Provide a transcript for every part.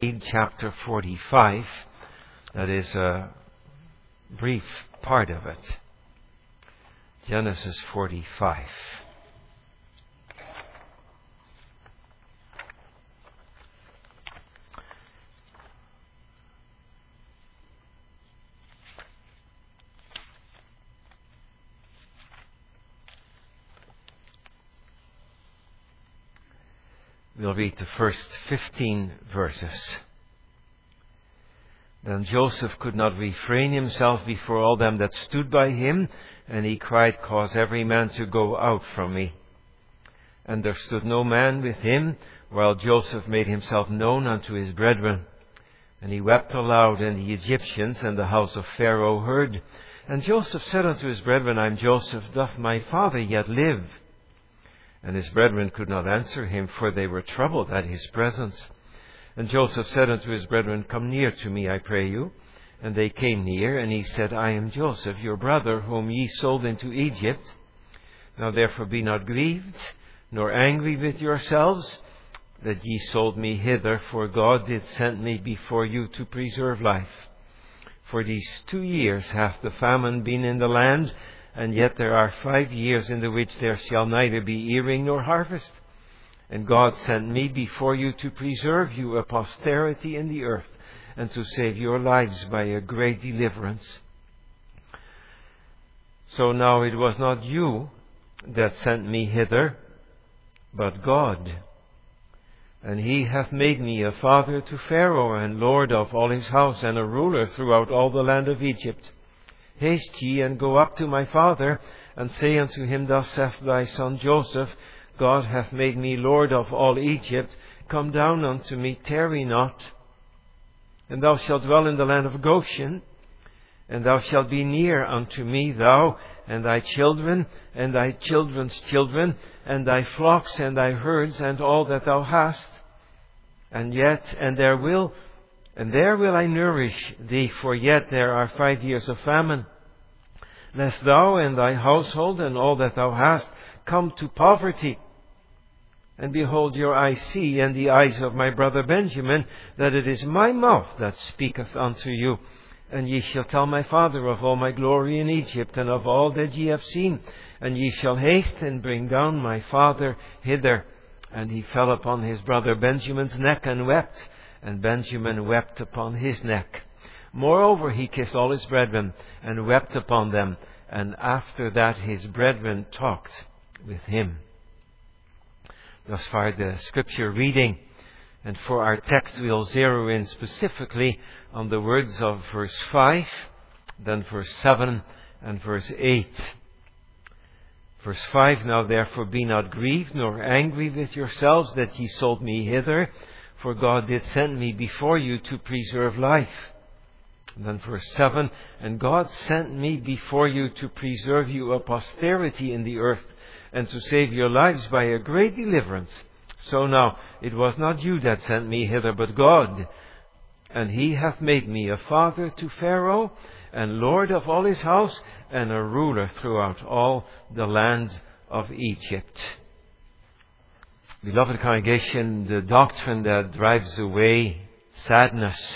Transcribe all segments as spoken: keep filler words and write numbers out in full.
read chapter forty-five. That is a brief part of it. Genesis forty-five. We'll read the first fifteen verses. Then Joseph could not refrain himself before all them that stood by him, and he cried, Cause every man to go out from me. And there stood no man with him, while Joseph made himself known unto his brethren. And he wept aloud, and the Egyptians and the house of Pharaoh heard. And Joseph said unto his brethren, I am Joseph, doth my father yet live? And his brethren could not answer him, for they were troubled at his presence. And Joseph said unto his brethren, Come near to me, I pray you. And they came near, and he said, I am Joseph, your brother, whom ye sold into Egypt. Now therefore be not grieved, nor angry with yourselves, that ye sold me hither, for God did send me before you to preserve life. For these two years hath the famine been in the land, and yet there are five years in the which there shall neither be earing nor harvest. And God sent me before you to preserve you a posterity in the earth, and to save your lives by a great deliverance. So now it was not you that sent me hither, but God. And he hath made me a father to Pharaoh, and lord of all his house, and a ruler throughout all the land of Egypt. Haste ye, and go up to my father, and say unto him, Thus saith thy son Joseph, God hath made me Lord of all Egypt. Come down unto me, tarry not. And thou shalt dwell in the land of Goshen, and thou shalt be near unto me, thou, and thy children, and thy children's children, and thy flocks, and thy herds, and all that thou hast. And yet, and there will, and there will I nourish thee, for yet there are five years of famine. Lest thou and thy household and all that thou hast come to poverty. And behold, your eyes see, and the eyes of my brother Benjamin, that it is my mouth that speaketh unto you. And ye shall tell my father of all my glory in Egypt, and of all that ye have seen. And ye shall haste and bring down my father hither. And he fell upon his brother Benjamin's neck and wept, and Benjamin wept upon his neck. Moreover, he kissed all his brethren, and wept upon them. And after that his brethren talked with him. Thus far the scripture reading. And for our text we'll zero in specifically on the words of verse five, then verse seven, and verse eight. Verse five, Now therefore be not grieved, nor angry with yourselves that ye sold me hither, for God did send me before you to preserve life. And then verse seven, And God sent me before you to preserve you a posterity in the earth, and to save your lives by a great deliverance. So now it was not you that sent me hither, but God. And he hath made me a father to Pharaoh, and lord of all his house, and a ruler throughout all the land of Egypt. Beloved congregation, the doctrine that drives away sadness.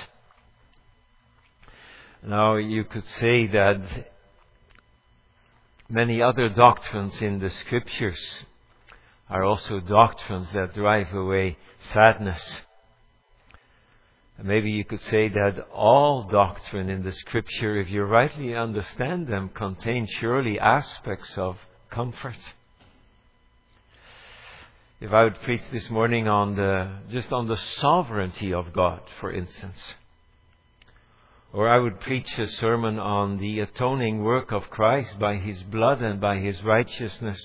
Now you could say that many other doctrines in the scriptures are also doctrines that drive away sadness. And maybe you could say that all doctrine in the scripture, if you rightly understand them, contain surely aspects of comfort. If I would preach this morning on the, just on the sovereignty of God, for instance, or I would preach a sermon on the atoning work of Christ by His blood and by His righteousness,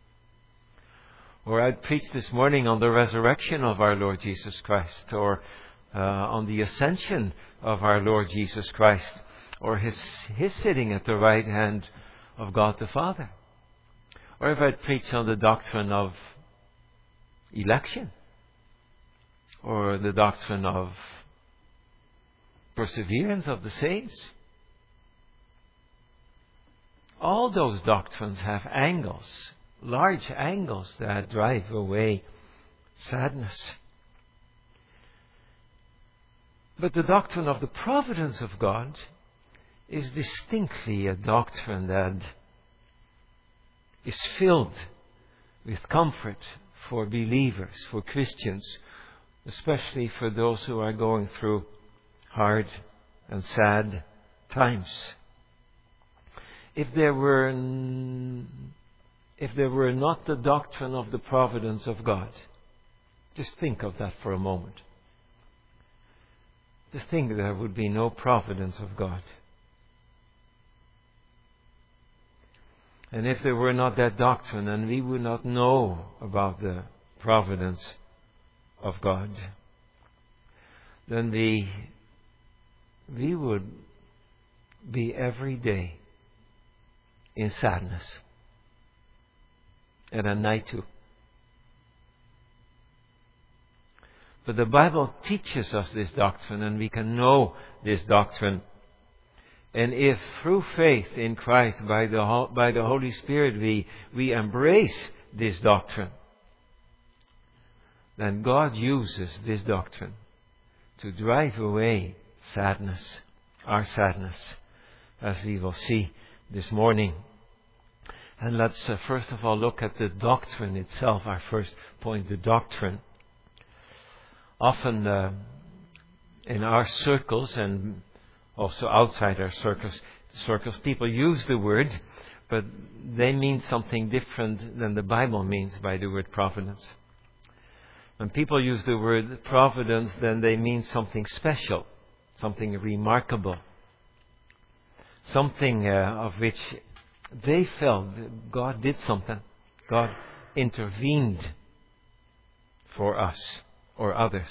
or I'd preach this morning on the resurrection of our Lord Jesus Christ, or uh, on the ascension of our Lord Jesus Christ, or His, His sitting at the right hand of God the Father, or if I'd preach on the doctrine of election, or the doctrine of perseverance of the saints. All those doctrines have angles, large angles that drive away sadness. But the doctrine of the providence of God is distinctly a doctrine that is filled with comfort for believers, for Christians, especially for those who are going through hard and sad times. If there were n- if there were not the doctrine of the providence of God, just think of that for a moment. Just think there would be no providence of God. And if there were not that doctrine, and we would not know about the providence of God, then we, we would be every day in sadness. And at night too. But the Bible teaches us this doctrine, and we can know this doctrine. And if through faith in Christ by the, by the Holy Spirit we, we embrace this doctrine, then God uses this doctrine to drive away sadness, our sadness, as we will see this morning. And let's uh, first of all look at the doctrine itself, our first point, the doctrine. Often uh, in our circles and also outside our circles, circles, people use the word, but they mean something different than the Bible means by the word providence. When people use the word providence, then they mean something special, something remarkable, something uh, of which they felt God did something. God intervened for us or others.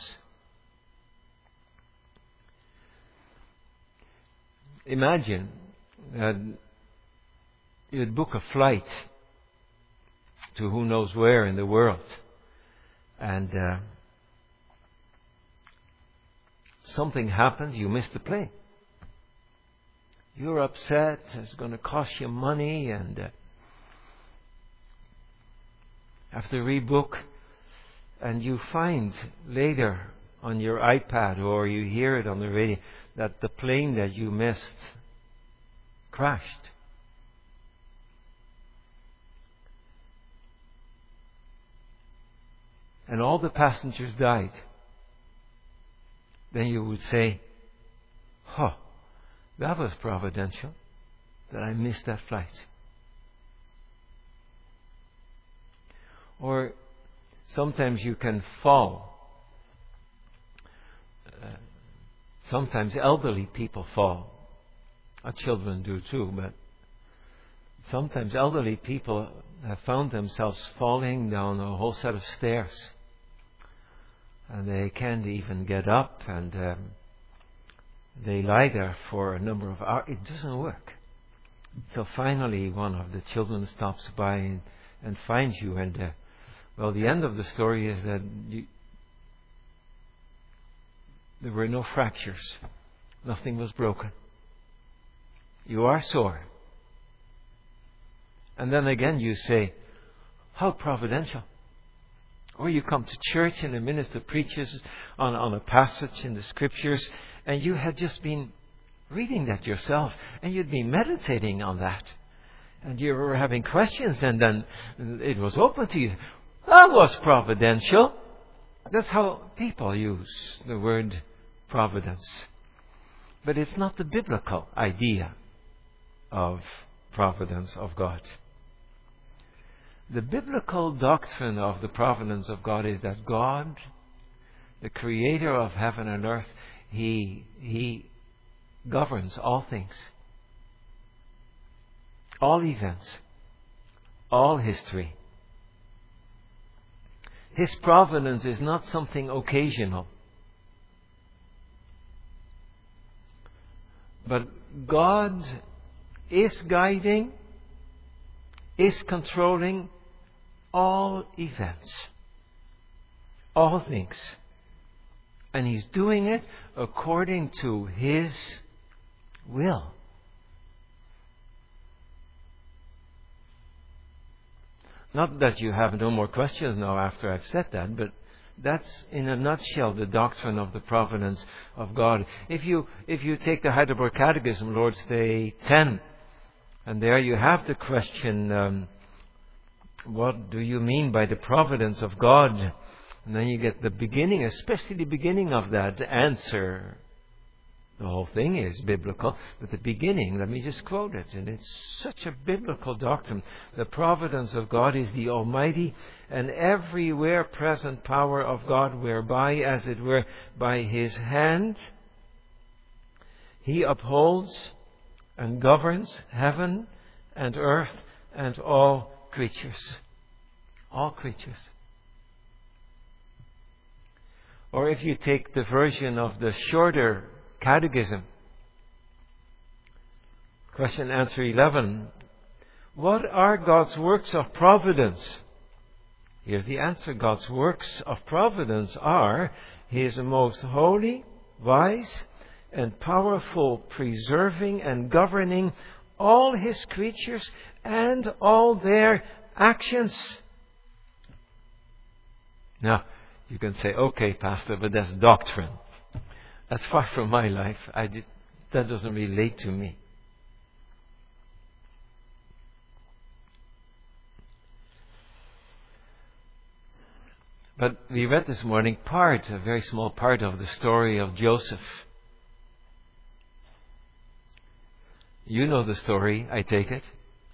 Imagine that you'd book a flight to who knows where in the world, and uh, something happened, you missed the plane. You're upset, it's going to cost you money, and uh, have to rebook. And you find later on your iPad, or you hear it on the radio, that the plane that you missed crashed. And all the passengers died. Then you would say, huh, that was providential that I missed that flight. Or sometimes you can fall. Uh, sometimes elderly people fall. Our children do too, but sometimes elderly people have found themselves falling down a whole set of stairs. And they can't even get up, and um, they lie there for a number of hours. It doesn't work. So finally one of the children stops by and, and finds you, and uh, well, the end of the story is that you, there were no fractures. Nothing was broken. You are sore. And then again you say, how providential. Or you come to church and the minister preaches on, on a passage in the scriptures, and you had just been reading that yourself, and you'd been meditating on that. And you were having questions, and then it was open to you. That was providential. That's how people use the word providence. But it's not the biblical idea of providence of God. The biblical doctrine of the providence of God is that God, the creator of heaven and earth, He, He governs all things. All events. All history. His providence is not something occasional. But God is guiding, is controlling all events, all things. And He's doing it according to His will. Not that you have no more questions now after I've said that, but That's, in a nutshell, the doctrine of the providence of God. If you, if you take the Heidelberg Catechism, Lord's Day ten, and there you have the question, um, what do you mean by the providence of God? And then you get the beginning, especially the beginning of that answer. The whole thing is biblical, but the beginning, let me just quote it, and it's such a biblical doctrine. The providence of God is the almighty and everywhere present power of God, whereby, as it were, by His hand, He upholds and governs heaven and earth and all creatures. All creatures. Or if you take the version of the shorter Catechism, question answer eleven, what are God's works of providence? Here's the answer. God's works of providence are His most holy, wise, and powerful preserving and governing all His creatures and all their actions. Now, you can say, okay, Pastor, but that's doctrine. That's far from my life. I did, that doesn't relate to me. But we read this morning part, a very small part of the story of Joseph. You know the story, I take it.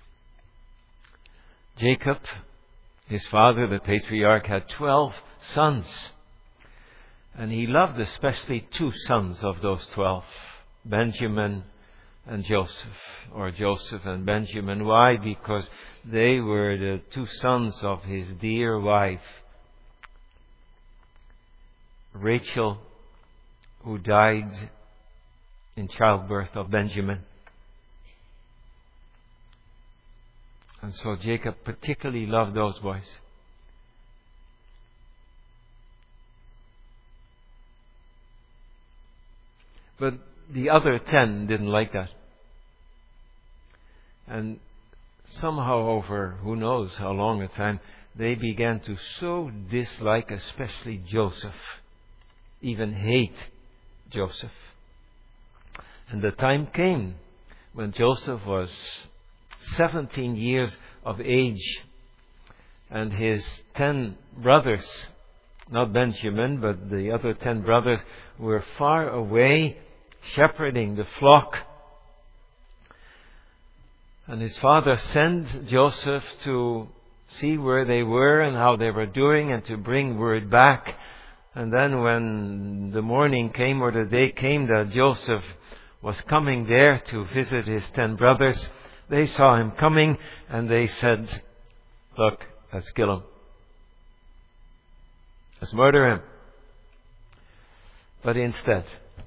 Jacob, his father, the patriarch, had twelve sons. And he loved especially two sons of those twelve, Benjamin and Joseph, or Joseph and Benjamin. Why? Because they were the two sons of his dear wife, Rachel, who died in childbirth of Benjamin. And so Jacob particularly loved those boys. But the other ten didn't like that. And somehow over, who knows how long a time, they began to so dislike especially Joseph, even hate Joseph. And the time came when Joseph was seventeen years of age, and his ten brothers, not Benjamin, but the other ten brothers, were far away shepherding the flock. And his father sent Joseph to see where they were and how they were doing and to bring word back. And then when the morning came, or the day came that Joseph was coming there to visit his ten brothers, they saw him coming and they said, look, let's kill him. Let's murder him. But instead,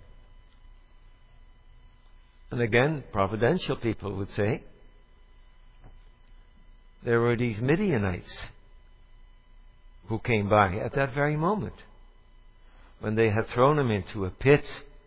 and again, providential people would say, there were these Midianites who came by at that very moment, when they had thrown him into a pit.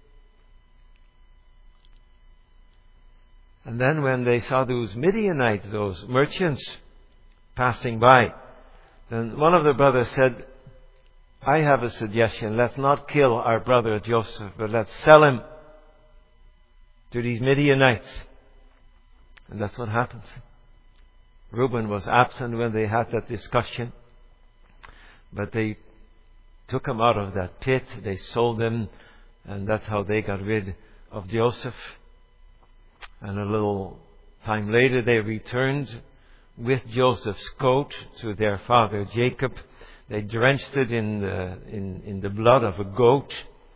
And then when they saw those Midianites, those merchants, passing by, then one of the brothers said, I have a suggestion. Let's not kill our brother Joseph, but let's sell him to these Midianites. And that's what happens. Reuben was absent when they had that discussion, but they took him out of that pit, they sold him, and that's how they got rid of Joseph. And a little time later they returned with Joseph's coat to their father Jacob. They drenched it in the, in, in the blood of a goat.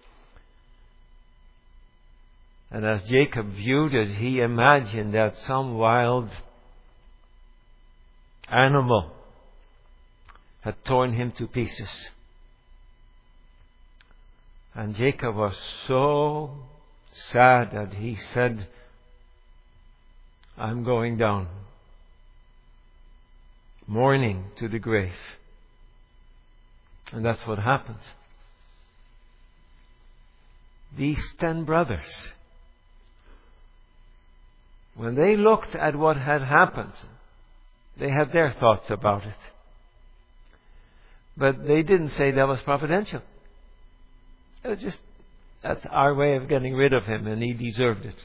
And as Jacob viewed it, he imagined that some wild animal had torn him to pieces. And Jacob was so sad that he said, I'm going down, mourning to the grave. And that's what happens. These ten brothers, when they looked at what had happened, they had their thoughts about it. But they didn't say that was providential. It was just, that's our way of getting rid of him, and he deserved it.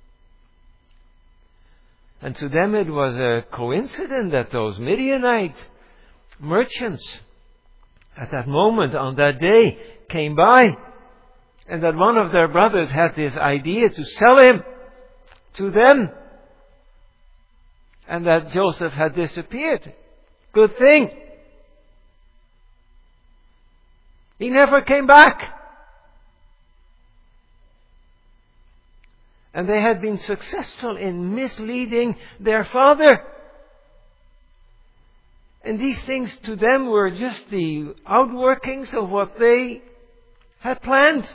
And to them it was a coincidence that those Midianite merchants at that moment, on that day, came by, and that one of their brothers had this idea to sell him to them, and that Joseph had disappeared. Good thing. He never came back. And they had been successful in misleading their father. And these things to them were just the outworkings of what they had planned.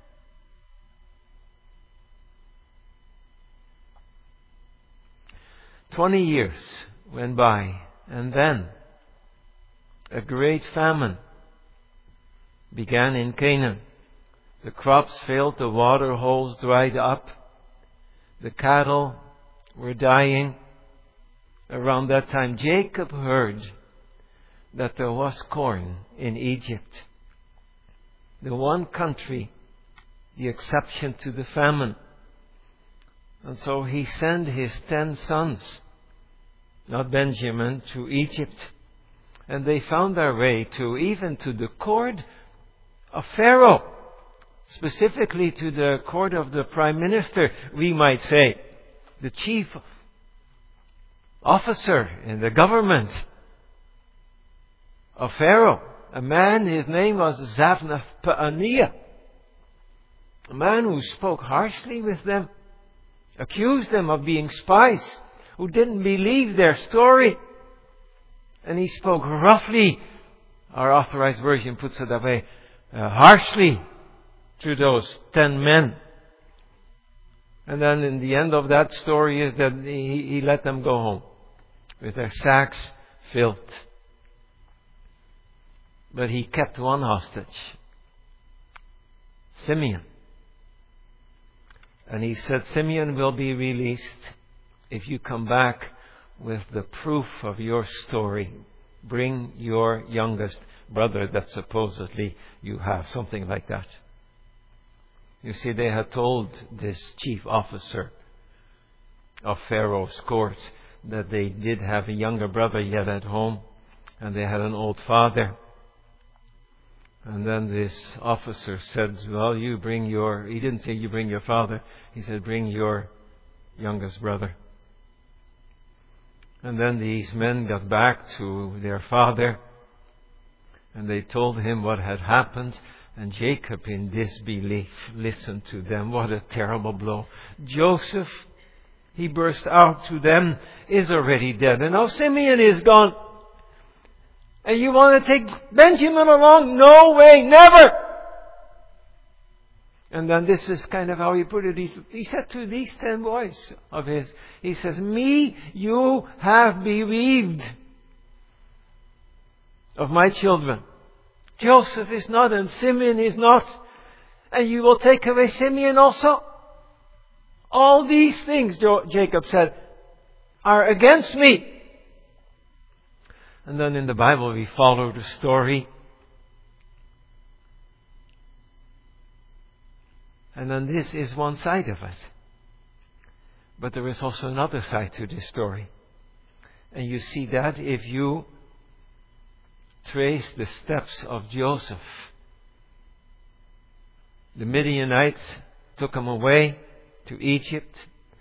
Twenty years went by, and then a great famine began in Canaan. The crops failed, the water holes dried up, the cattle were dying. Around that time, Jacob heard that there was corn in Egypt, the one country, the exception to the famine. And so he sent his ten sons, not Benjamin, to Egypt. And they found their way to even to the court of Pharaoh, specifically to the court of the prime minister, we might say, the chief officer in the government of Pharaoh. A man, his name was Zaphnath-Paaneah, a man who spoke harshly with them, accused them of being spies, who didn't believe their story. And he spoke roughly, our Authorized Version puts it that way, uh, harshly to those ten men. And then in the end of that story is that he, he let them go home with their sacks filled. But he kept one hostage, Simeon. And he said, Simeon will be released if you come back with the proof of your story. Bring your youngest brother that supposedly you have. Something like that. You see, they had told this chief officer of Pharaoh's court that they did have a younger brother yet at home, and they had an old father. And then this officer said, well, you bring your... He didn't say you bring your father. He said, bring your youngest brother. And then these men got back to their father, and they told him what had happened. And Jacob, in disbelief, listened to them. What a terrible blow. Joseph, he burst out to them, is already dead. And now Simeon is gone. And you want to take Benjamin along? No way, never! And then this is kind of how he put it. He, he said to these ten boys of his, he says, me you have bereaved of my children. Joseph is not, and Simeon is not. And you will take away Simeon also? All these things, Jacob said, are against me. And then in the Bible we follow the story. And then this is one side of it. But there is also another side to this story. And you see that if you trace the steps of Joseph. The Midianites took him away to Egypt.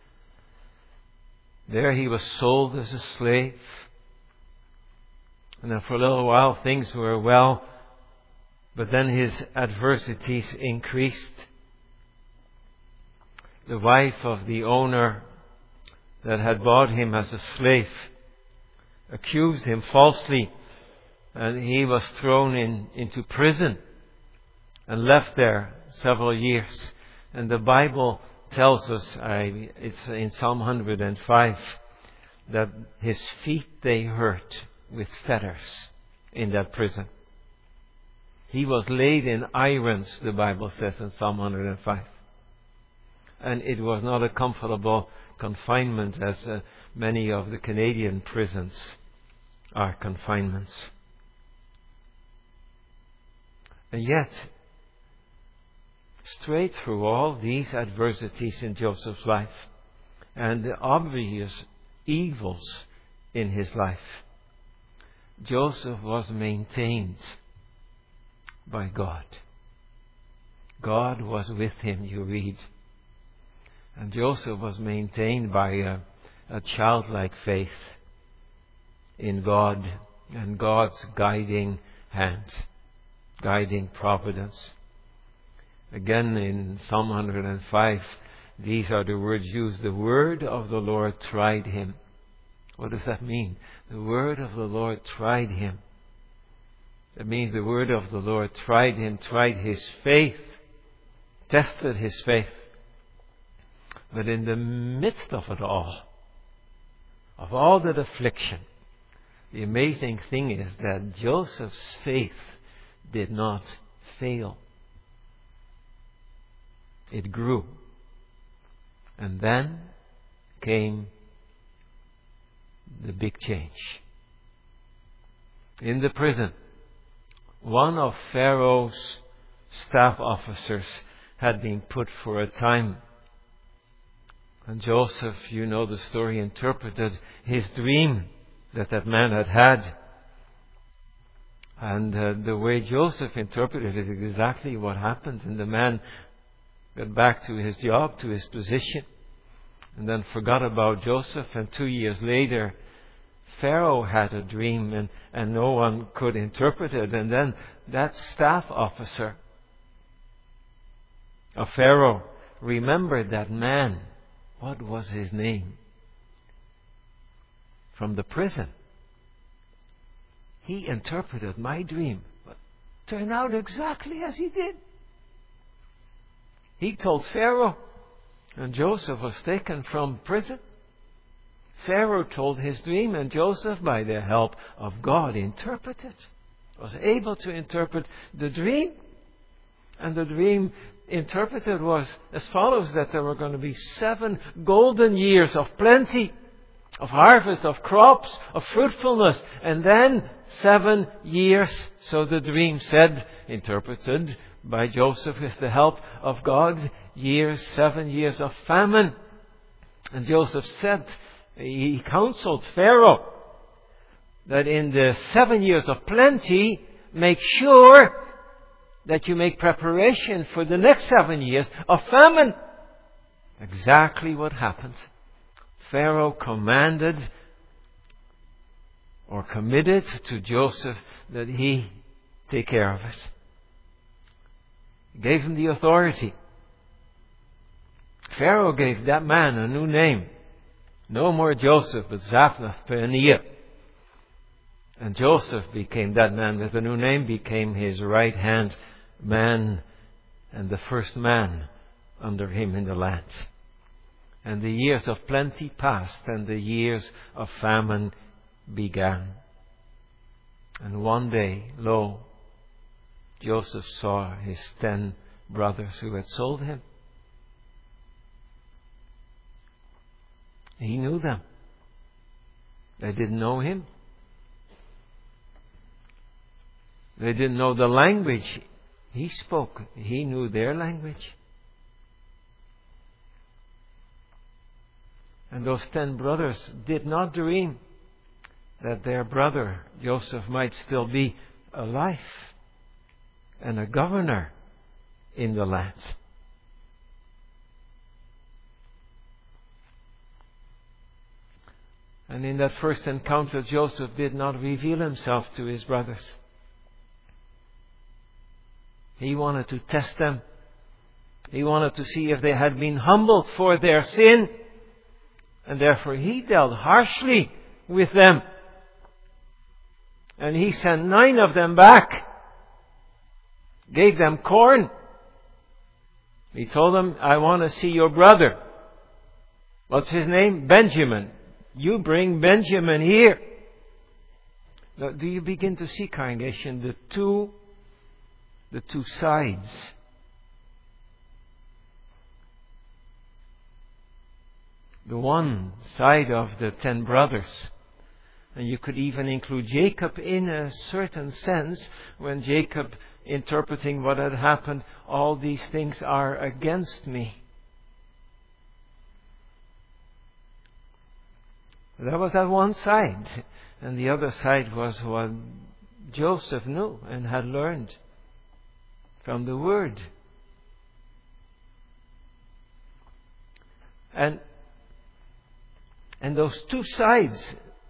There he was sold as a slave. And then for a little while things were well, but then his adversities increased. The wife of the owner that had bought him as a slave accused him falsely, and he was thrown in, into prison and left there several years. And the Bible tells us, I, it's in Psalm one hundred five, that his feet they hurt with fetters in that prison. He was laid in irons, the Bible says in Psalm one hundred five. And it was not a comfortable confinement as uh, many of the Canadian prisons are confinements. And yet, straight through all these adversities in Joseph's life and the obvious evils in his life, Joseph was maintained by God. God was with him, you read. And Joseph was maintained by a, a childlike faith in God and God's guiding hand, guiding providence. Again, in Psalm one hundred five, these are the words used. The word of the Lord tried him. What does that mean? The word of the Lord tried him. That means the word of the Lord tried him, tried his faith, tested his faith. But in the midst of it all, of all that affliction, the amazing thing is that Joseph's faith did not fail. It grew. And then came the big change. In the prison, one of Pharaoh's staff officers had been put for a time. And Joseph, you know the story, interpreted his dream that that man had had. And uh, the way Joseph interpreted it is exactly what happened. And the man got back to his job, to his position, and then forgot about Joseph. And two years later, Pharaoh had a dream and, and no one could interpret it. And then that staff officer of Pharaoh remembered that man. What was his name? From the prison. He interpreted my dream, but turned out exactly as he did. He told Pharaoh, and Joseph was taken from prison. Pharaoh told his dream, and Joseph, by the help of God, interpreted, was able to interpret the dream. And the dream interpreted was as follows, that there were going to be seven golden years of plenty, of harvest, of crops, of fruitfulness, and then seven years, so the dream said, interpreted by Joseph with the help of God, years, seven years of famine. And Joseph said, he counseled Pharaoh that in the seven years of plenty, make sure that you make preparation for the next seven years of famine. Exactly what happened. Pharaoh commanded or committed to Joseph that he take care of it. He gave him the authority. Pharaoh gave that man a new name. No more Joseph, but Zaphnath-Paneah. And Joseph became that man with a new name, became his right hand man and the first man under him in the land. And the years of plenty passed, and the years of famine began. And one day, lo, Joseph saw his ten brothers who had sold him. He knew them. They didn't know him. They didn't know the language he spoke. He knew their language. And those ten brothers did not dream that their brother Joseph might still be alive and a governor in the land. And in that first encounter, Joseph did not reveal himself to his brothers. He wanted to test them. He wanted to see if they had been humbled for their sin. And therefore he dealt harshly with them. And he sent nine of them back. Gave them corn. He told them, I want to see your brother. What's his name? Benjamin. You bring Benjamin here. Now, do you begin to see, congregation, the two, the two sides? The one side of the ten brothers And you could even include Jacob in a certain sense, when Jacob, interpreting what had happened, all these things are against me. That was that one side. And the other side was what Joseph knew and had learned from the Word. And, and those two sides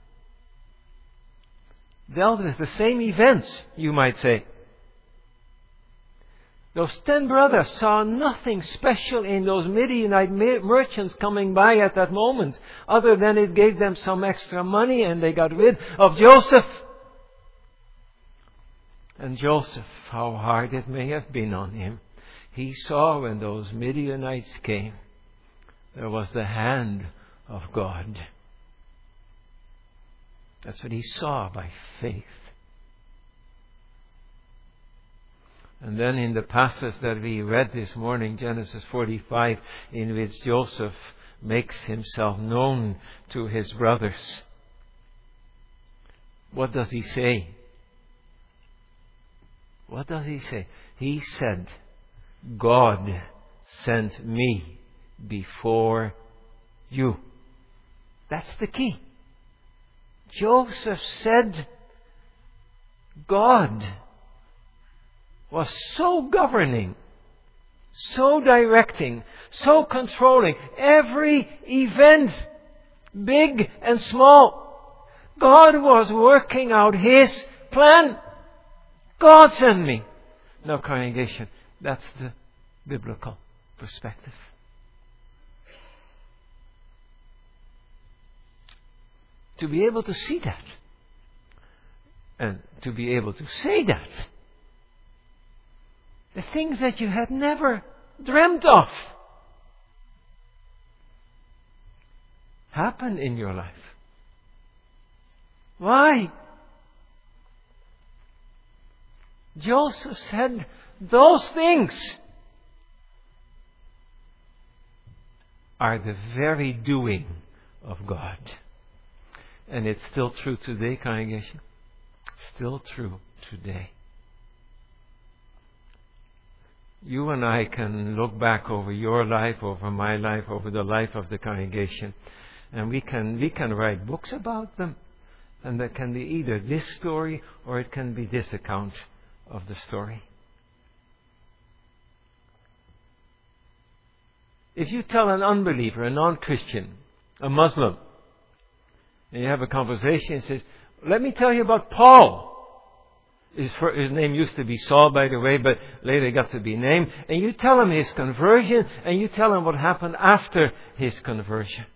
dealt with the same events, you might say. Those ten brothers saw nothing special in those Midianite merchants coming by at that moment, other than it gave them some extra money and they got rid of Joseph. And Joseph, how hard it may have been on him, he saw when those Midianites came, there was the hand of God. That's what he saw by faith. And then in the passage that we read this morning, Genesis forty-five, in which Joseph makes himself known to his brothers, what does he say? What does he say? He said, God sent me before you. That's the key. Joseph said, God was so governing, so directing, so controlling every event, big and small. God was working out His plan. God sent me. Now, congregation, that's the biblical perspective. To be able to see that, and to be able to say that, the things that you had never dreamt of happen in your life. Why? Joseph said those things are the very doing of God. And it's still true today, congregation. Still true today. You and I can look back over your life, over my life, over the life of the congregation, and we can we can write books about them. And that can be either this story or it can be this account of the story. If you tell an unbeliever, a non-Christian, a Muslim, and you have a conversation and says, let me tell you about Paul. His, his name used to be Saul, by the way, but later got to be named. And you tell him his conversion, and you tell him what happened after his conversion.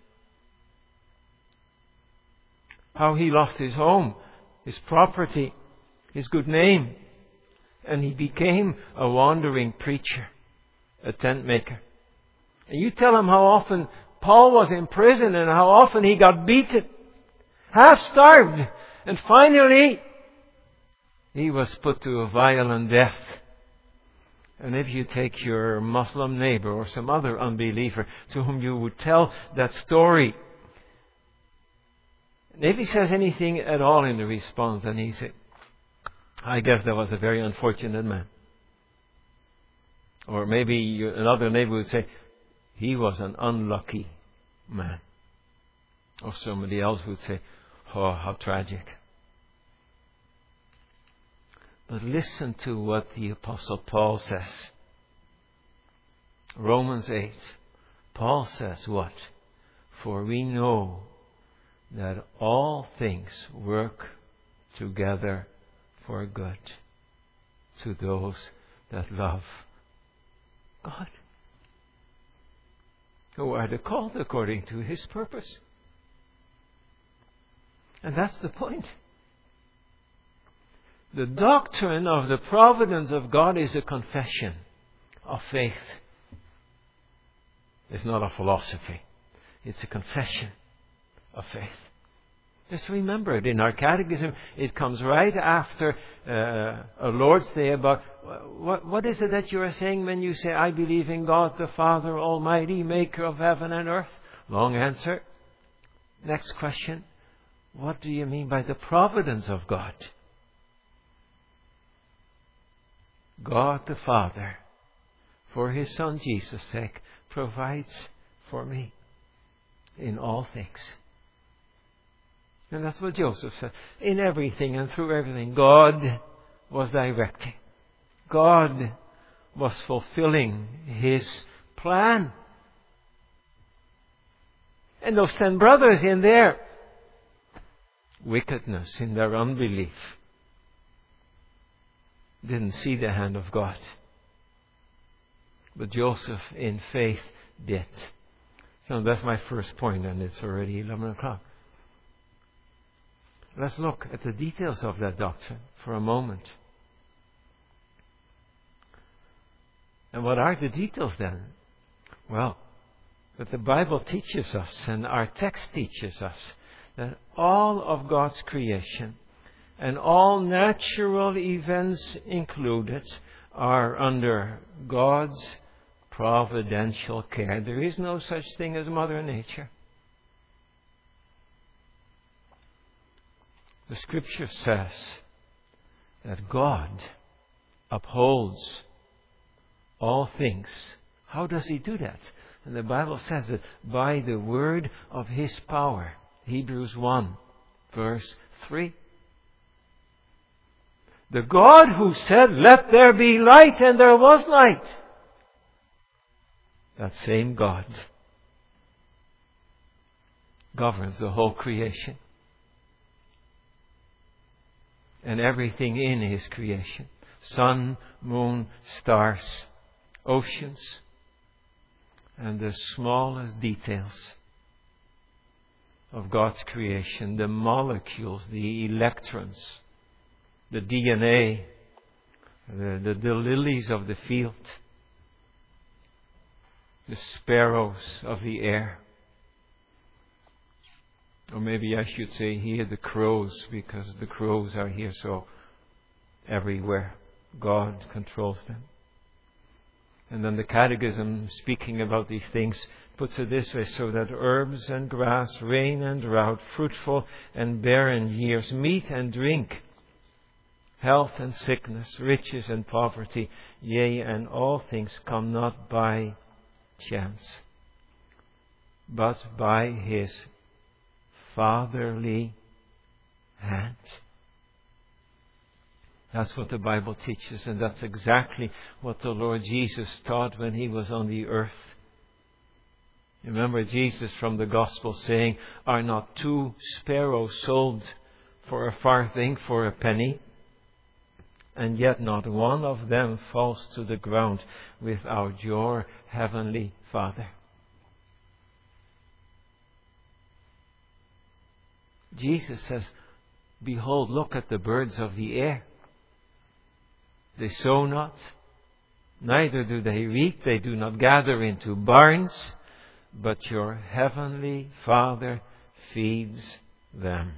How he lost his home, his property, his good name. And he became a wandering preacher, a tent maker. And you tell him how often Paul was in prison and how often he got beaten, half starved, and finally he was put to a violent death. And if you take your Muslim neighbor or some other unbeliever to whom you would tell that story, and if he says anything at all in the response, then he said, I guess that was a very unfortunate man. Or maybe another neighbor would say, he was an unlucky man. Or somebody else would say, oh, how tragic. But listen to what the Apostle Paul says. Romans eight. Paul says what? For we know that all things work together for good to those that love God, who are the called according to His purpose. And that's the point. The doctrine of the providence of God is a confession of faith. It's not a philosophy. It's a confession of faith. Just remember it. In our catechism, it comes right after uh, a Lord's Day about what, what is it that you are saying when you say, I believe in God the Father Almighty, maker of heaven and earth? Long answer. Next question. What do you mean by the providence of God? God the Father, for His Son Jesus' sake, provides for me in all things. And that's what Joseph said. In everything and through everything, God was directing. God was fulfilling His plan. And those ten brothers in their wickedness, in their unbelief, didn't see the hand of God. But Joseph, in faith, did. So that's my first point, and it's already eleven o'clock. Let's look at the details of that doctrine for a moment. And what are the details then? Well, that the Bible teaches us, and our text teaches us, that all of God's creation, and all natural events included, are under God's providential care. There is no such thing as Mother Nature. The Scripture says that God upholds all things. How does He do that? And the Bible says that by the word of His power. Hebrews one, verse three. The God who said, "Let there be light," and there was light. That same God governs the whole creation. And everything in His creation. Sun, moon, stars, oceans, and the smallest details of God's creation. The molecules, the electrons, the D N A, the, the, the lilies of the field, the sparrows of the air. Or maybe I should say here the crows, because the crows are here so everywhere. God controls them. And then the Catechism, speaking about these things, puts it this way: so that herbs and grass, rain and drought, fruitful and barren years, meat and drink, health and sickness, riches and poverty, yea, and all things come not by chance, but by His fatherly hand. That's what the Bible teaches, and that's exactly what the Lord Jesus taught when He was on the earth. Remember Jesus from the Gospel saying, "Are not two sparrows sold for a farthing, for a penny? And yet not one of them falls to the ground without your heavenly Father." Jesus says, "Behold, look at the birds of the air. They sow not, neither do they reap, they do not gather into barns, but your heavenly Father feeds them."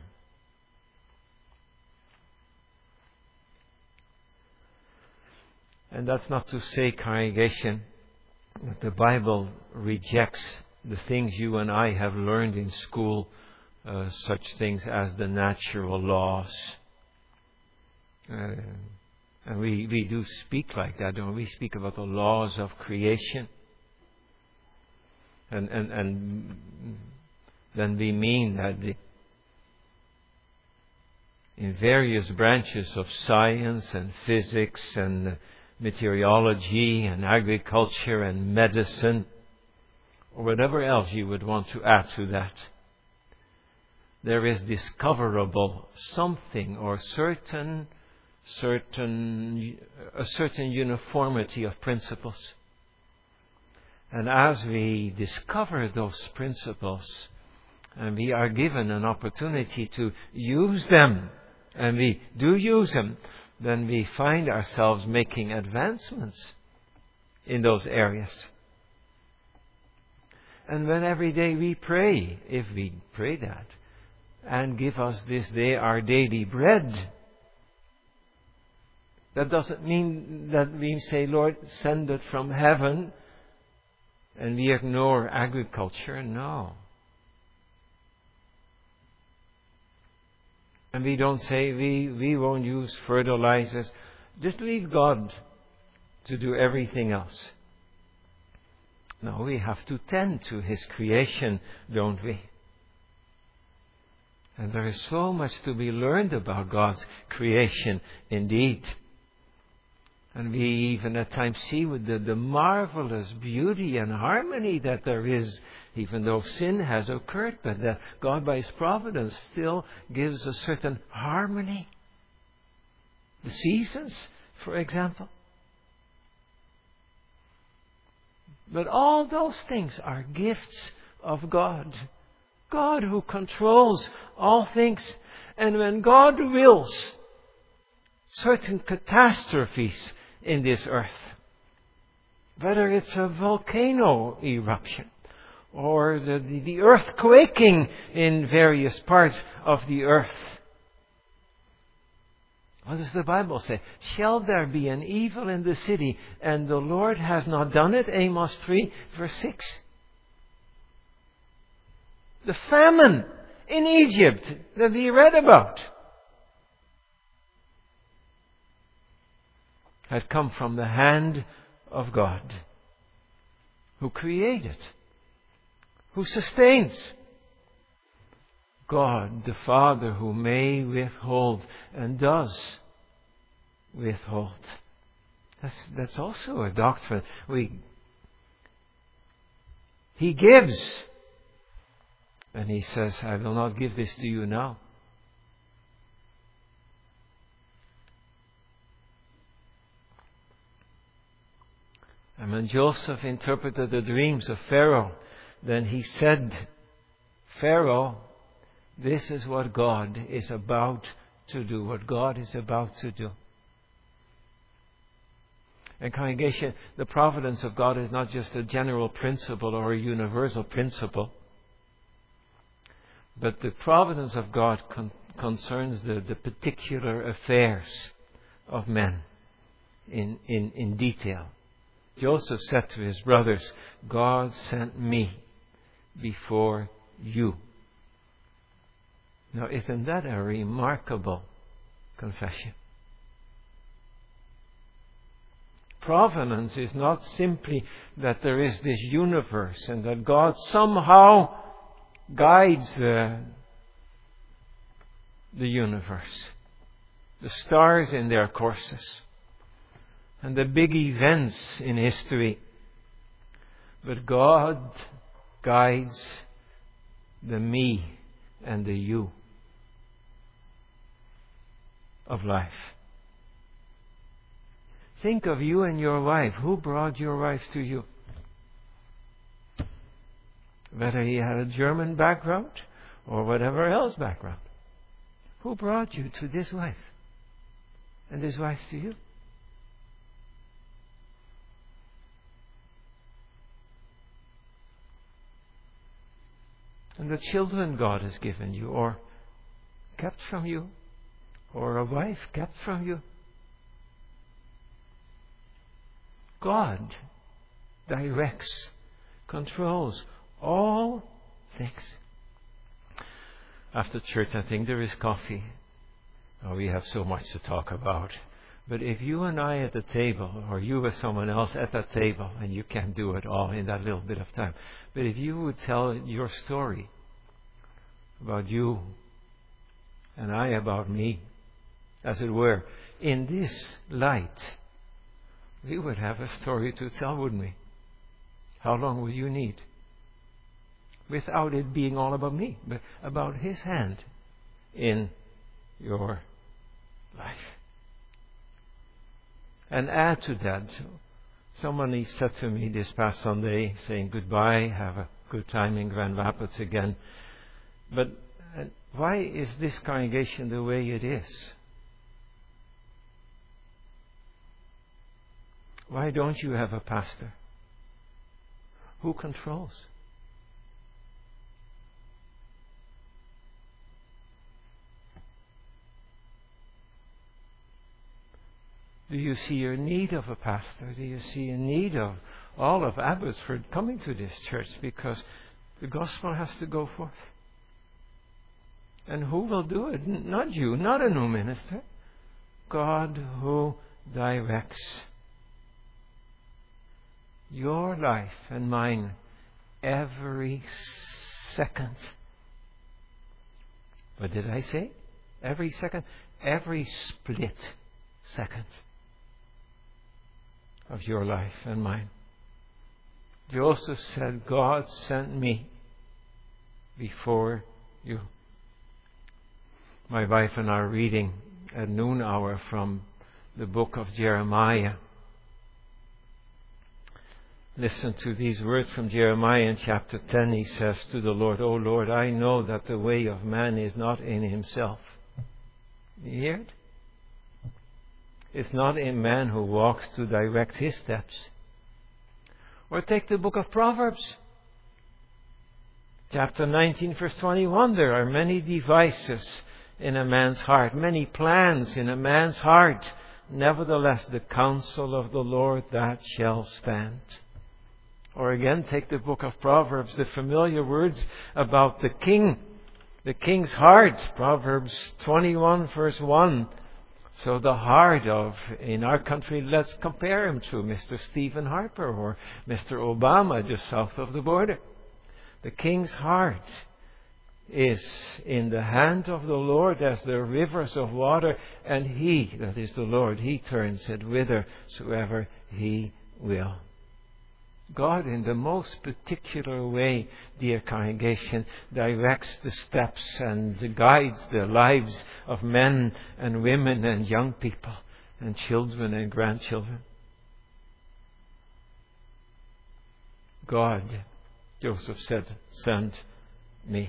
And that's not to say, congregation, that the Bible rejects the things you and I have learned in school, uh, such things as the natural laws. Uh, and we, we do speak like that, don't we? We speak about the laws of creation. And, and, and then we mean that the, in various branches of science and physics and meteorology and agriculture and medicine, or whatever else you would want to add to that, there is discoverable something or certain, certain, a certain uniformity of principles. And as we discover those principles, and we are given an opportunity to use them, and we do use them, then we find ourselves making advancements in those areas. And when every day we pray, if we pray that, and give us this day our daily bread, that doesn't mean that we say, "Lord, send it from heaven," and we ignore agriculture. No. And we don't say we, we won't use fertilizers. Just leave God to do everything else. No, we have to tend to His creation, don't we? And there is so much to be learned about God's creation indeed. And we even at times see with the, the marvelous beauty and harmony that there is, even though sin has occurred, but that God by His providence still gives a certain harmony. The seasons, for example. But all those things are gifts of God. God who controls all things. And when God wills certain catastrophes in this earth, whether it's a volcano eruption or the, the, the earth quaking in various parts of the earth, what does the Bible say? Shall there be an evil in the city, and the Lord has not done it? Amos three, verse six. The famine in Egypt that we read about had come from the hand of God, who created, who sustains. God, the Father, who may withhold and does withhold. That's, that's also a doctrine. We, He gives, and He says, I will not give this to you now. And when Joseph interpreted the dreams of Pharaoh, then he said, Pharaoh, this is what God is about to do, what God is about to do. And congregation, the providence of God is not just a general principle or a universal principle, but the providence of God con- concerns the, the particular affairs of men in, in, in detail. Joseph said to his brothers, God sent me before you. Now, isn't that a remarkable confession? Providence is not simply that there is this universe and that God somehow guides uh, the universe, the stars in their courses, and the big events in history. But God guides the me and the you of life. Think of you and your wife. Who brought your wife to you? Whether he had a German background or whatever else background. Who brought you to this wife? And this wife to you? And the children God has given you, or kept from you, or a wife kept from you. God directs, controls all things. After church, I think there is coffee. Oh, we have so much to talk about. But if you and I at the table, or you with someone else at that table, and you can't do it all in that little bit of time, but if you would tell your story about you and I about me, as it were, in this light, we would have a story to tell, wouldn't we? How long would you need? Without it being all about me, but about His hand in your life. And add to that, somebody said to me this past Sunday, saying goodbye, have a good time in Grand Rapids again. But uh, why is this congregation the way it is? Why don't you have a pastor? Who controls? Do you see a need of a pastor? Do you see a need of all of Abbotsford coming to this church? Because the gospel has to go forth. And who will do it? Not you, not a new minister. God who directs your life and mine every second. What did I say? Every second? Every split second of your life and mine. Joseph said, God sent me before you. My wife and I are reading at noon hour from the book of Jeremiah. Listen to these words from Jeremiah in chapter ten. He says to the Lord, O Lord, I know that the way of man is not in himself. You hear it? It's not in man who walks to direct his steps. Or take the book of Proverbs. Chapter nineteen, verse twenty-one. There are many devices in a man's heart, many plans in a man's heart. Nevertheless, the counsel of the Lord, that shall stand. Or again, take the book of Proverbs, the familiar words about the king, the king's heart. Proverbs twenty-one, verse one. So the heart of, in our country, let's compare him to Mister Stephen Harper or Mister Obama just south of the border. The king's heart is in the hand of the Lord as the rivers of water, and He, that is the Lord, He turns it whithersoever He will. God, in the most particular way, dear congregation, directs the steps and guides the lives of men and women and young people and children and grandchildren. God, Joseph said, send me.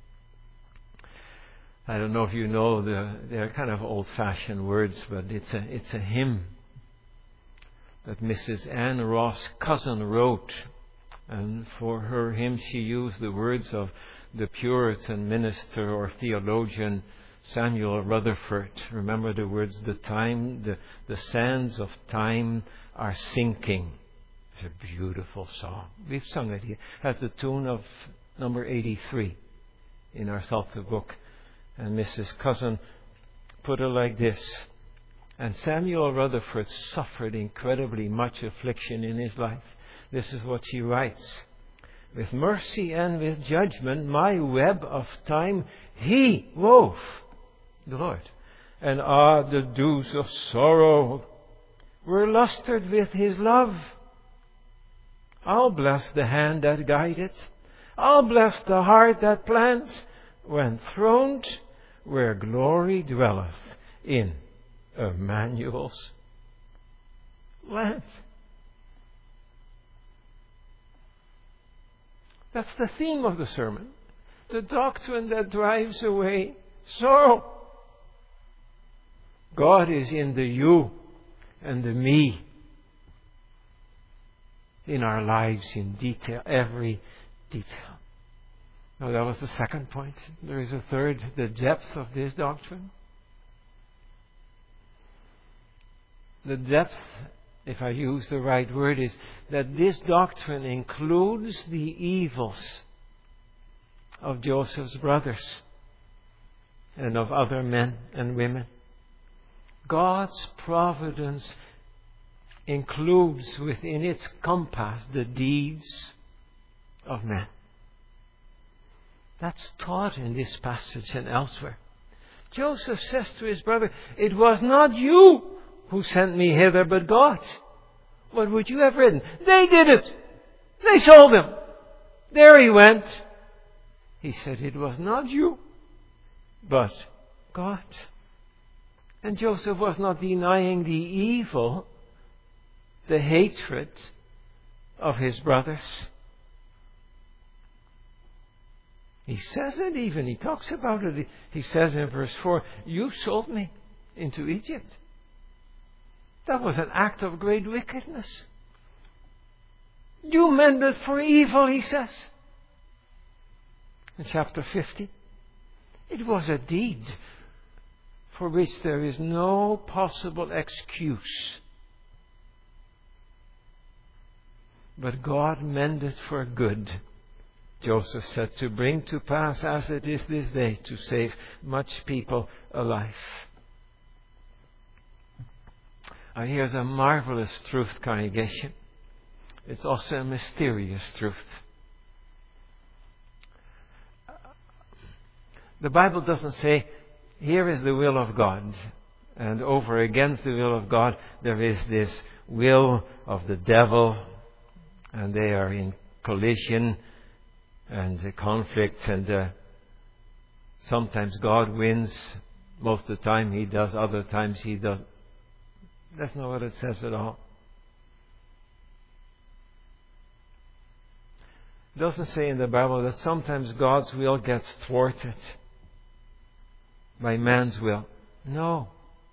I don't know if you know, the, they're kind of old-fashioned words, but it's a, it's a hymn that Missus Ann Ross' cousin wrote. And for her hymn she used the words of the Puritan minister or theologian Samuel Rutherford. Remember the words, the time, the, the sands of time are sinking. It's a beautiful song. We've sung it here. It has the tune of number eighty-three in our Psalter book. And Missus Cousin put it like this. And Samuel Rutherford suffered incredibly much affliction in his life. This is what she writes. With mercy and with judgment, my web of time He wove, the Lord. And ah, the dews of sorrow were lustered with His love. I'll bless the hand that guided. I'll bless the heart that plans, when throned where glory dwelleth in Emmanuel's land. That's the theme of the sermon. The doctrine that drives away sorrow. God is in the you and the me. In our lives in detail, every detail. Now that was the second point. There is a third, the depth of this doctrine. The depth, if I use the right word, is that this doctrine includes the evils of Joseph's brothers and of other men and women. God's providence includes within its compass the deeds of men. That's taught in this passage and elsewhere. Joseph says to his brother, it was not you who sent me hither, but God. What would you have written? They did it. They sold him. There he went. He said, it was not you, but God. And Joseph was not denying the evil, the hatred of his brothers. He says it even. He talks about it. He says in verse four, you sold me into Egypt. That was an act of great wickedness. You meant it for evil, he says. In chapter fifty, it was a deed for which there is no possible excuse. But God meant it for good Joseph said, to bring to pass as it is this day, to save much people alive. Uh, here's a marvelous truth, congregation. It's also a mysterious truth. The Bible doesn't say, here is the will of God, and over against the will of God there is this will of the devil, and they are in collision and uh, conflicts, and uh, sometimes God wins, most of the time He does, other times He does. That's not what it says at all. It doesn't say in the Bible that sometimes God's will gets thwarted by man's will. No.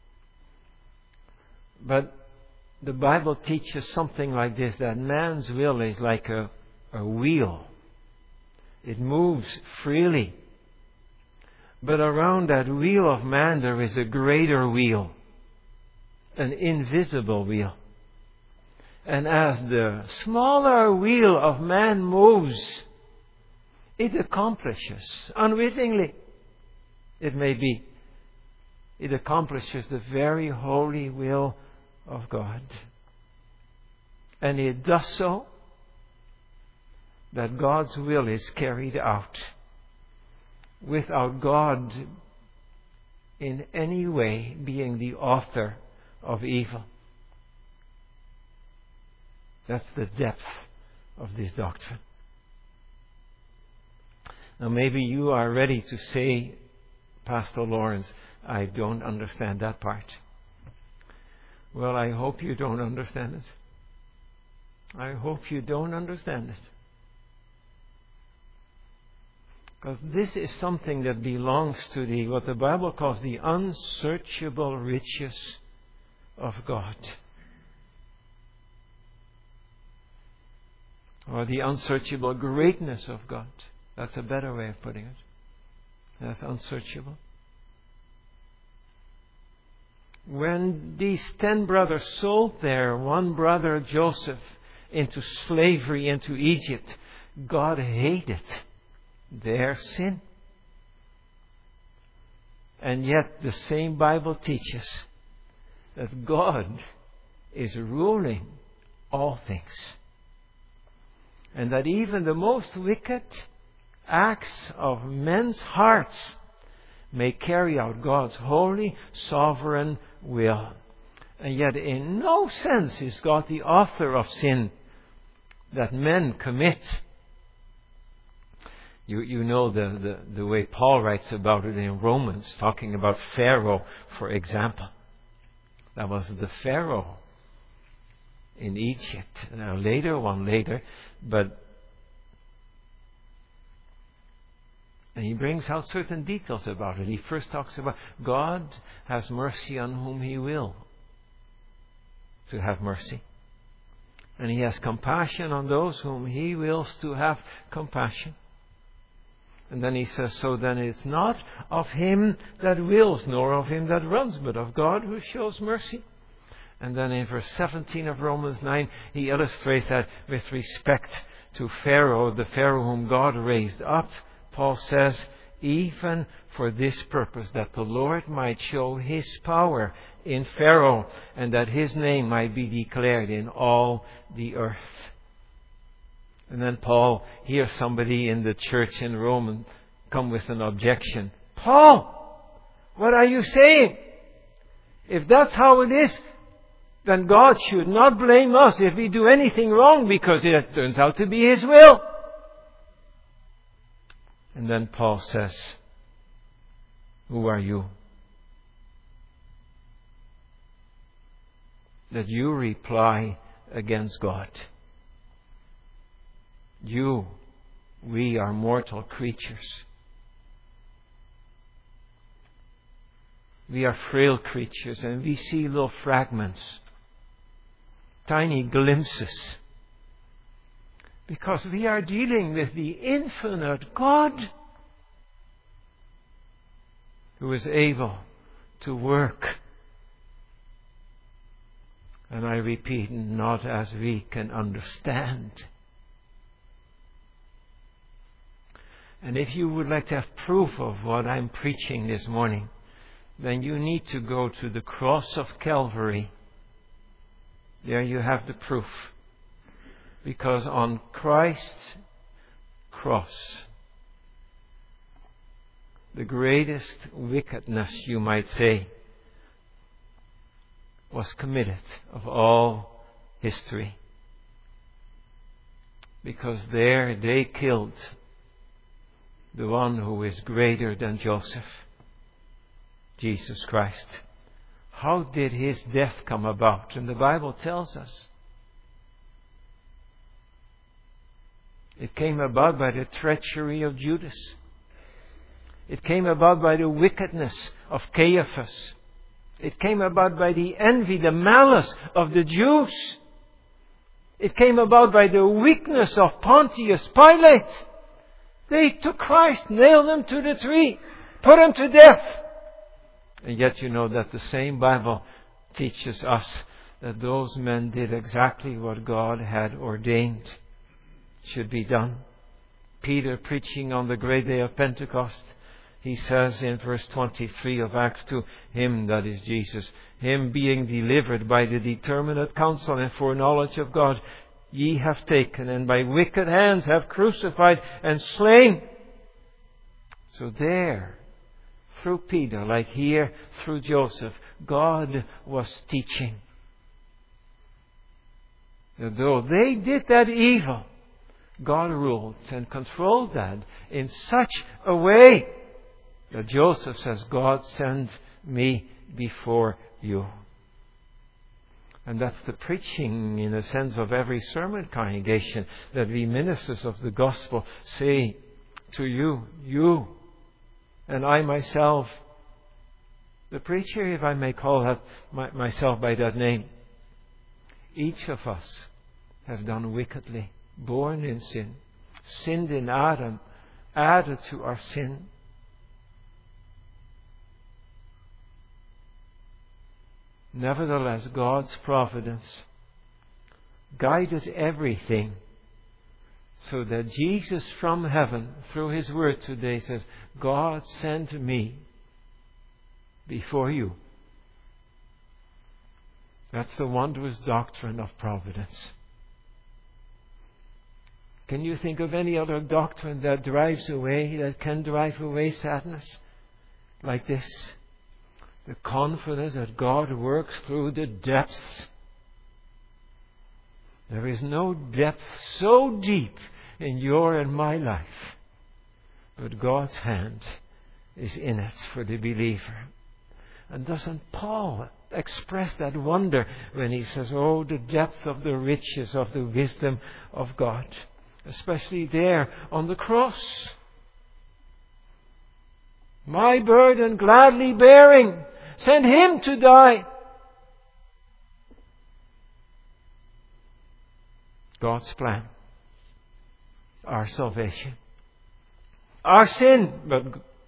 But the Bible teaches something like this, that man's will is like a, a wheel. It moves freely. But around that wheel of man there is a greater wheel, an invisible wheel. And as the smaller wheel of man moves, it accomplishes, unwittingly, it may be, it accomplishes the very holy will of God. And it does so that God's will is carried out without God in any way being the author of evil. That's the depth of this doctrine. Now maybe you are ready to say, Pastor Lawrence, I don't understand that part. Well, I hope you don't understand it. I hope you don't understand it. Because this is something that belongs to the, what the Bible calls the unsearchable riches of God. Or the unsearchable greatness of God. That's a better way of putting it. That's unsearchable. When these ten brothers sold their one brother Joseph into slavery into Egypt, God hated their sin. And yet the same Bible teaches that God is ruling all things. And that even the most wicked acts of men's hearts may carry out God's holy, sovereign will. And yet in no sense is God the author of sin that men commit. You, you know the, the, the way Paul writes about it in Romans, talking about Pharaoh, for example. That was the Pharaoh in Egypt. Now later, one later, but and he brings out certain details about it. He first talks about God has mercy on whom He will to have mercy. And He has compassion on those whom He wills to have compassion. And then he says, so then it's not of him that wills, nor of him that runs, but of God who shows mercy. And then in verse seventeen of Romans nine, he illustrates that with respect to Pharaoh, the Pharaoh whom God raised up. Paul says, even for this purpose, that the Lord might show His power in Pharaoh, and that His name might be declared in all the earth. And then Paul hears somebody in the church in Rome and come with an objection. Paul, what are you saying? If that's how it is, then God should not blame us if we do anything wrong, because it turns out to be His will. And then Paul says, who are you? That you reply against God. You, we are mortal creatures. We are frail creatures, and we see little fragments, tiny glimpses. Because we are dealing with the infinite God who is able to work. And I repeat, not as we can understand. And if you would like to have proof of what I'm preaching this morning, then you need to go to the cross of Calvary. There you have the proof. Because on Christ's cross, the greatest wickedness, you might say, was committed of all history. Because there they killed the one who is greater than Joseph, Jesus Christ. How did his death come about? And the Bible tells us. It came about by the treachery of Judas. It came about by the wickedness of Caiaphas. It came about by the envy, the malice of the Jews. It came about by the weakness of Pontius Pilate. They took Christ, nailed him to the tree, put him to death. And yet you know that the same Bible teaches us that those men did exactly what God had ordained should be done. Peter, preaching on the great day of Pentecost, he says in verse twenty-three of Acts two, Him, that is Jesus, Him being delivered by the determinate counsel and foreknowledge of God, ye have taken, and by wicked hands have crucified and slain. So there, through Peter, like here through Joseph, God was teaching that though they did that evil, God ruled and controlled that in such a way that Joseph says, God sent me before you. And that's the preaching, in a sense, of every sermon congregation, that we ministers of the gospel say to you, you, and I myself, the preacher, if I may call that my, myself by that name, each of us have done wickedly, born in sin, sinned in Adam, added to our sin. Nevertheless, God's providence guided everything so that Jesus from heaven, through His Word today, says, God sent me before you. That's the wondrous doctrine of providence. Can you think of any other doctrine that drives away, that can drive away sadness like this? The confidence that God works through the depths. There is no depth so deep in your and my life, but God's hand is in it for the believer. And doesn't Paul express that wonder when he says, oh, the depth of the riches of the wisdom of God, especially there on the cross. My burden gladly bearing, send Him to die. God's plan. Our salvation. Our sin, but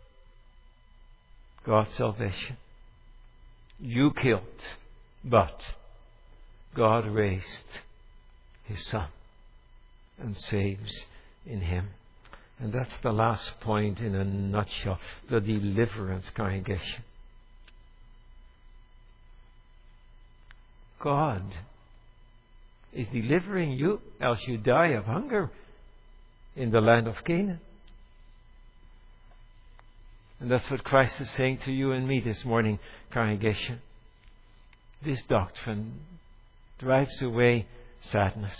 God's salvation. You killed, but God raised His Son and saves in Him. And that's the last point in a nutshell, the deliverance congregation. God is delivering you, else you die of hunger in the land of Canaan. And that's what Christ is saying to you and me this morning, congregation. This doctrine drives away sadness.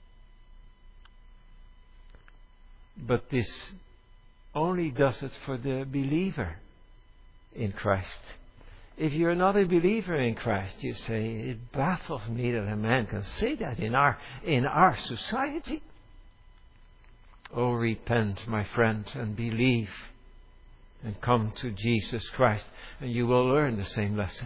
But this only does it for the believer in Christ. If you're not a believer in Christ, you say, it baffles me that a man can say that in our in our society. Oh, repent, my friend, and believe, and come to Jesus Christ, and you will learn the same lesson.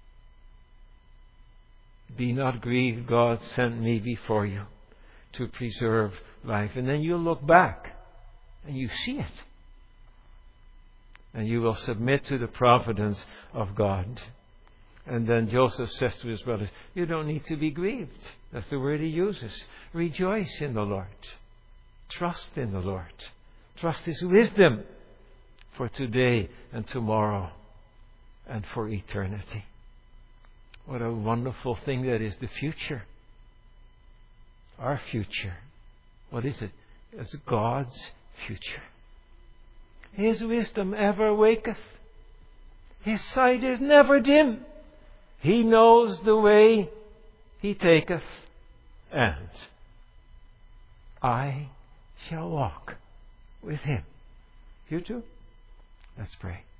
Be not grieved, God sent me before you to preserve life. And then you look back, and you see it. And you will submit to the providence of God. And then Joseph says to his brothers, you don't need to be grieved. That's the word he uses. Rejoice in the Lord. Trust in the Lord. trust His wisdom for today and tomorrow and for eternity. What a wonderful thing that is, the future. Our future. What is it? It's God's future. His wisdom ever waketh. His sight is never dim. He knows the way He taketh, and I shall walk with Him. You too? Let's pray.